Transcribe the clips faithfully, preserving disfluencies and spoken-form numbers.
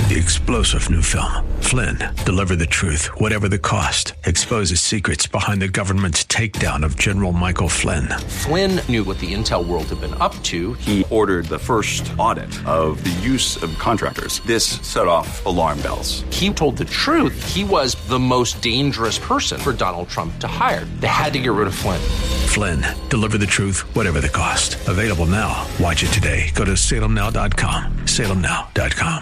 The explosive new film, Flynn, deliver the truth, whatever the cost, exposes secrets behind the government's takedown of General Michael Flynn. Flynn knew what the intel world had been up to. He ordered the first audit of the use of contractors. This set off alarm bells. He told the truth. He was the most dangerous person for Donald Trump to hire. They had to get rid of Flynn. Flynn, deliver the truth, whatever the cost. Available now. Watch it today. Go to salem now dot com. salem now dot com.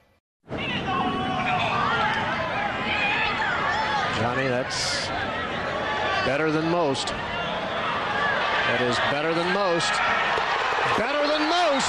Johnny, that's better than most. That is better than most. Better than most.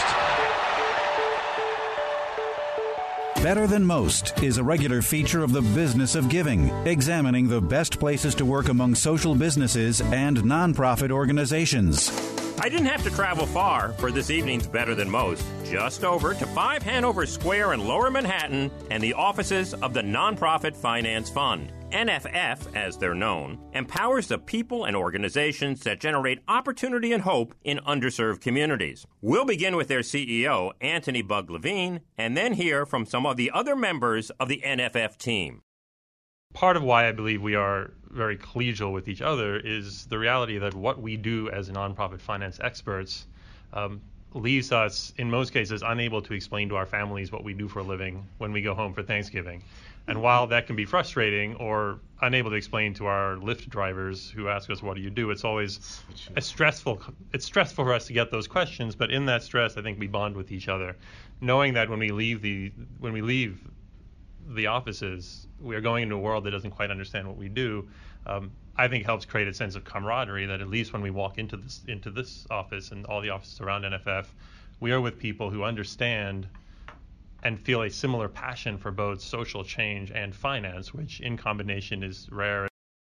Better Than Most is a regular feature of the Business of Giving, examining the best places to work among social businesses and nonprofit organizations. I didn't have to travel far for this evening's Better Than Most. Just over to five Hanover Square in Lower Manhattan and the offices of the Nonprofit Finance Fund. N F F, as they're known, empowers the people and organizations that generate opportunity and hope in underserved communities. We'll begin with their C E O, Anthony Bug Levine, and then hear from some of the other members of the N F F team. Part of why I believe we are very collegial with each other is the reality that what we do as nonprofit finance experts um, leaves us, in most cases, unable to explain to our families what we do for a living when we go home for Thanksgiving. And while that can be frustrating or unable to explain to our Lyft drivers who ask us, what do you do? It's always a stressful, it's stressful for us to get those questions, but in that stress, I think we bond with each other, knowing that when we leave the, when we leave the offices, we are going into a world that doesn't quite understand what we do. Um, I think helps create a sense of camaraderie that at least when we walk into this into this office and all the offices around N F F, we are with people who understand and feel a similar passion for both social change and finance, which in combination is rare.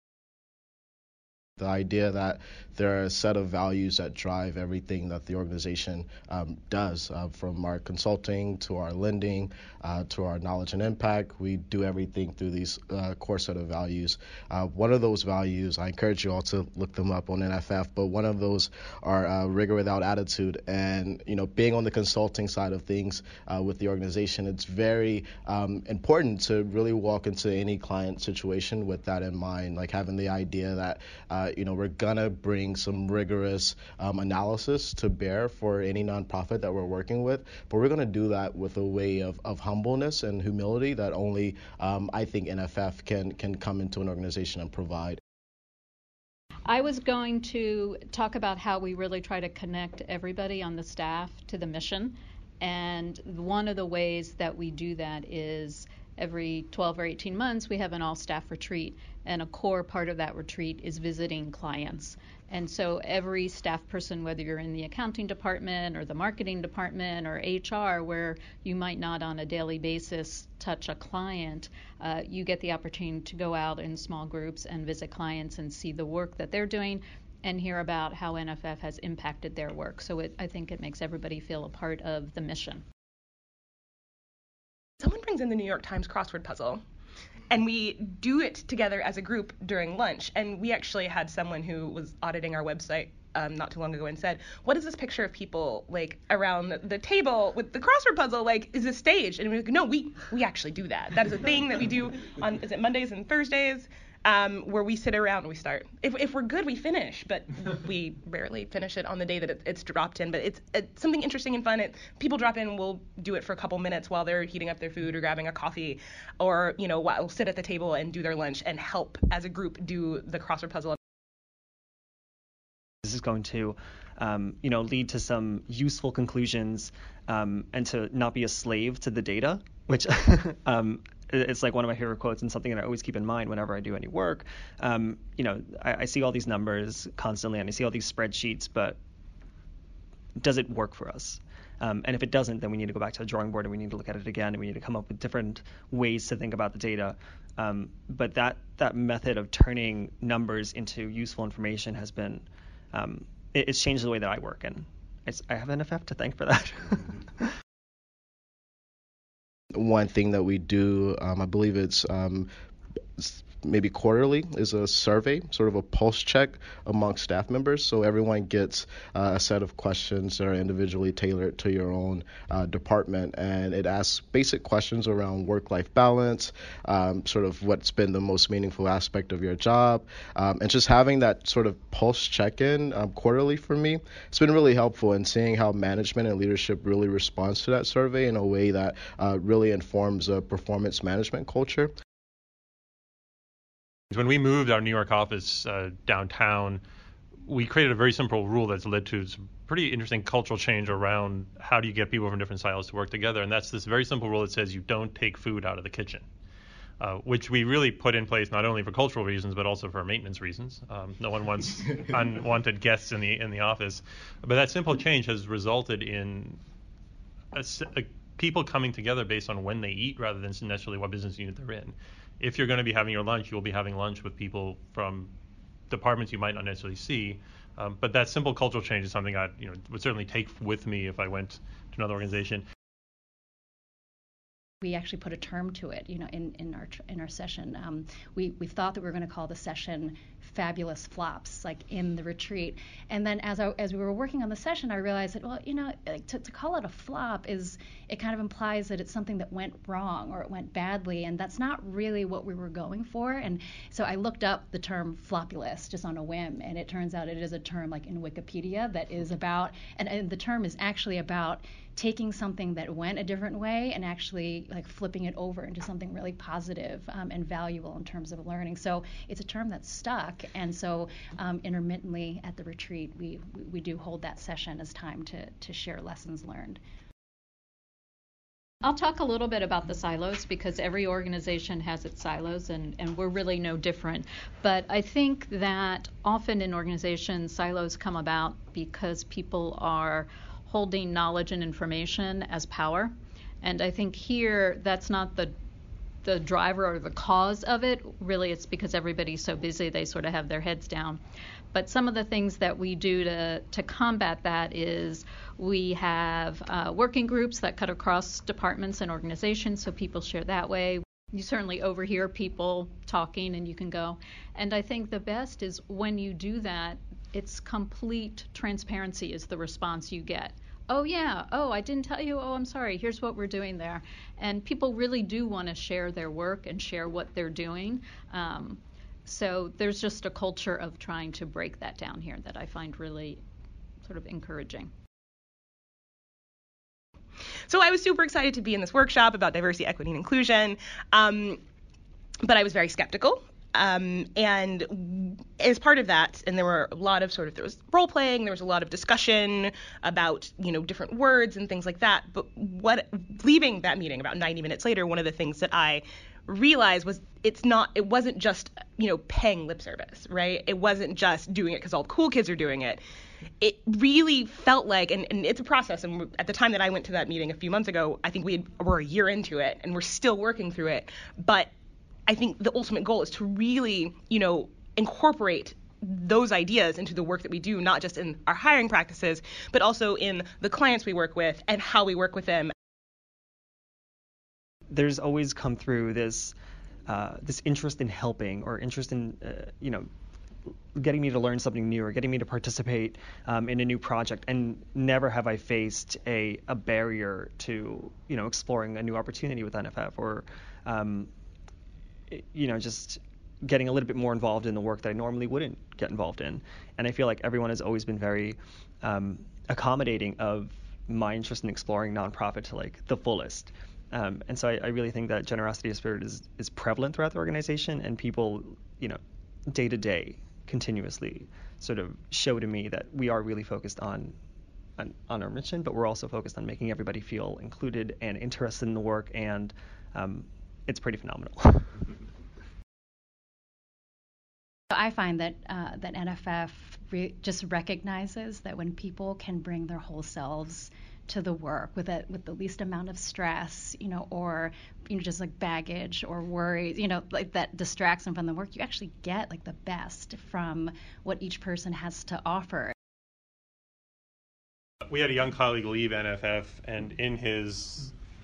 The idea that there are a set of values that drive everything that the organization um, does, uh, from our consulting to our lending uh, to our knowledge and impact. We do everything through these uh, core set of values. Uh, one of those values, I encourage you all to look them up on N F F, but one of those are uh, rigor without attitude. And, you know, being on the consulting side of things uh, with the organization, it's very um, important to really walk into any client situation with that in mind, like having the idea that uh, you know, we're gonna bring some rigorous um, analysis to bear for any nonprofit that we're working with, but we're gonna do that with a way of, of humbleness and humility that only um, I think N F F can can come into an organization and provide. I was going to talk about how we really try to connect everybody on the staff to the mission, and one of the ways that we do that is every twelve or eighteen months, we have an all-staff retreat, and a core part of that retreat is visiting clients. And so every staff person, whether you're in the accounting department or the marketing department or H R, where you might not on a daily basis touch a client, uh, you get the opportunity to go out in small groups and visit clients and see the work that they're doing and hear about how N F F has impacted their work. So it, I think it makes everybody feel a part of the mission. Someone brings in the New York Times crossword puzzle, and we do it together as a group during lunch. And we actually had someone who was auditing our website um, not too long ago and said, what is this picture of people like around the, the table with the crossword puzzle? Like, is this staged? And we were like, no, we we actually do that. That is a thing that we do on, is it Mondays and Thursdays? Um, where we sit around and we start. If, if we're good, we finish, but we rarely finish it on the day that it, it's dropped in. But it's, it's something interesting and fun. It, people drop in, we'll do it for a couple minutes while they're heating up their food or grabbing a coffee, or, you know, we'll sit at the table and do their lunch and help as a group do the crossword puzzle. This is going to, um, you know, lead to some useful conclusions um, and to not be a slave to the data, which um, it's like one of my favorite quotes and something that I always keep in mind whenever I do any work. Um, you know, I, I see all these numbers constantly and I see all these spreadsheets, but does it work for us? Um, and if it doesn't, then we need to go back to the drawing board and we need to look at it again and we need to come up with different ways to think about the data. Um, but that that method of turning numbers into useful information has been, um, it, it's changed the way that I work, and it's, I have N F F to thank for that. One thing that we do, um, I believe it's um, maybe quarterly is a survey, sort of a pulse check among staff members. So everyone gets uh, a set of questions that are individually tailored to your own uh, department. And it asks basic questions around work-life balance, um, sort of what's been the most meaningful aspect of your job. Um, and just having that sort of pulse check-in um, quarterly for me, it's been really helpful in seeing how management and leadership really responds to that survey in a way that uh, really informs a performance management culture. When we moved our New York office uh, downtown, we created a very simple rule that's led to some pretty interesting cultural change around how do you get people from different silos to work together. And that's this very simple rule that says you don't take food out of the kitchen, uh, which we really put in place not only for cultural reasons, but also for maintenance reasons. Um, no one wants unwanted guests in the in the office. But that simple change has resulted in a, a, people coming together based on when they eat rather than necessarily what business unit they're in. If you're going to be having your lunch, you'll be having lunch with people from departments you might not necessarily see. Um, but that simple cultural change is something I, you know, would certainly take with me if I went to another organization. We actually put a term to it, you know, in, in our in our session. Um, we we thought that we were going to call the session "Fabulous Flops," like in the retreat. And then as I, as we were working on the session, I realized that, well, you know, like to, to call it a flop is, it kind of implies that it's something that went wrong or it went badly, and that's not really what we were going for. And so I looked up the term "flopulous" just on a whim, and it turns out it is a term like in Wikipedia that is about, and, and the term is actually about taking something that went a different way and actually like flipping it over into something really positive um, and valuable in terms of learning. So it's a term that's stuck, and so um, intermittently at the retreat we, we we do hold that session as time to to share lessons learned. I'll talk a little bit about the silos because every organization has its silos, and, and we're really no different. But I think that often in organizations, silos come about because people are holding knowledge and information as power. And I think here that's not the the driver or the cause of it. Really, it's because everybody's so busy they sort of have their heads down. But some of the things that we do to, to combat that is we have uh, working groups that cut across departments and organizations, so people share that way. You certainly overhear people talking and you can go. And I think the best is when you do that, it's complete transparency is the response you get. Oh, yeah. Oh, I didn't tell you. Oh, I'm sorry. Here's what we're doing there. And people really do want to share their work and share what they're doing. Um, so there's just a culture of trying to break that down here that I find really sort of encouraging. So I was super excited to be in this workshop about diversity, equity, and inclusion, um, but I was very skeptical. Um, and as part of that, and there were a lot of sort of, there was role playing, there was a lot of discussion about, you know, different words and things like that. But what, leaving that meeting about ninety minutes later, one of the things that I realized was it's not, it wasn't just, you know, paying lip service, right? It wasn't just doing it because all the cool kids are doing it. It really felt like, and, and it's a process, and at the time that I went to that meeting a few months ago, I think we had, were a year into it, and we're still working through it. But I think the ultimate goal is to really, you know, incorporate those ideas into the work that we do, not just in our hiring practices, but also in the clients we work with and how we work with them. There's always come through this uh, this interest in helping or interest in, uh, you know, getting me to learn something new or getting me to participate um, in a new project. And never have I faced a, a barrier to, you know, exploring a new opportunity with N F F or, um, you know, just getting a little bit more involved in the work that I normally wouldn't get involved in. And I feel like everyone has always been very um, accommodating of my interest in exploring nonprofit to like the fullest. Um, and so I, I really think that generosity of spirit is, is prevalent throughout the organization, and people, you know, day to day continuously sort of show to me that we are really focused on, on on our mission, but we're also focused on making everybody feel included and interested in the work, and um, it's pretty phenomenal. I find that uh, that N F F re- just recognizes that when people can bring their whole selves to the work with a, with the least amount of stress, you know, or you know, just like baggage or worry, you know, like that distracts them from the work, you actually get like the best from what each person has to offer. We had a young colleague leave N F F, and in his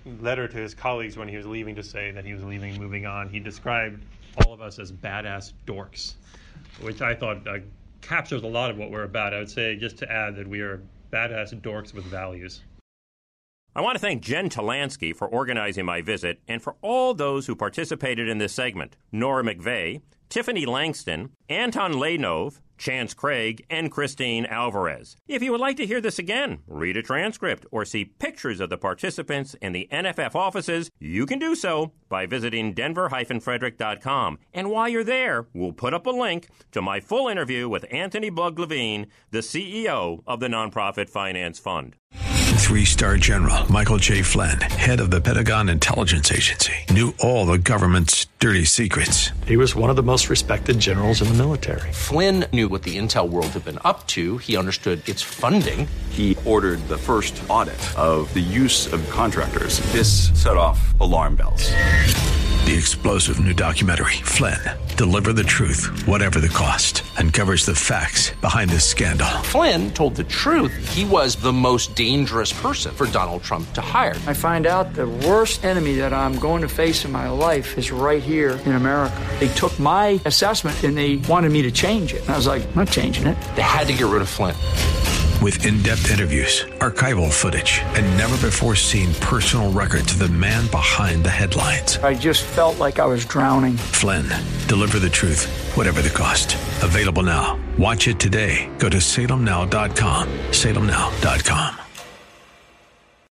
letter to his colleagues when he was leaving to say that he was leaving, moving on, he described all of us as badass dorks, which I thought uh, captures a lot of what we're about. I would say, just to add, that we are badass dorks with values. I want to thank Jen Talansky for organizing my visit and for all those who participated in this segment. Nora McVeigh, Tiffany Langston, Anton Laynov, Chance Craig, and Christine Alvarez. If you would like to hear this again, read a transcript, or see pictures of the participants in the N F F offices, you can do so by visiting denver dash frederick dot com. And while you're there, we'll put up a link to my full interview with Anthony Bug Levine, the C E O of the Nonprofit Finance Fund. Three-star General Michael J. Flynn, head of the Pentagon Intelligence Agency, knew all the government's dirty secrets. He was one of the most respected generals in the military. Flynn knew what the intel world had been up to. He understood its funding. He ordered the first audit of the use of contractors. This set off alarm bells. The explosive new documentary, Flynn, Deliver the Truth, Whatever the Cost, uncovers the facts behind this scandal. Flynn told the truth. He was the most dangerous person for Donald Trump to hire. I find out the worst enemy that I'm going to face in my life is right here in America. They took my assessment and they wanted me to change it. And I was like, I'm not changing it. They had to get rid of Flynn. With in-depth interviews, archival footage, and never-before-seen personal records of the man behind the headlines. I just felt like I was drowning. Flynn, Deliver the Truth, Whatever the Cost. Available now. Watch it today. Go to salem now dot com. salem now dot com.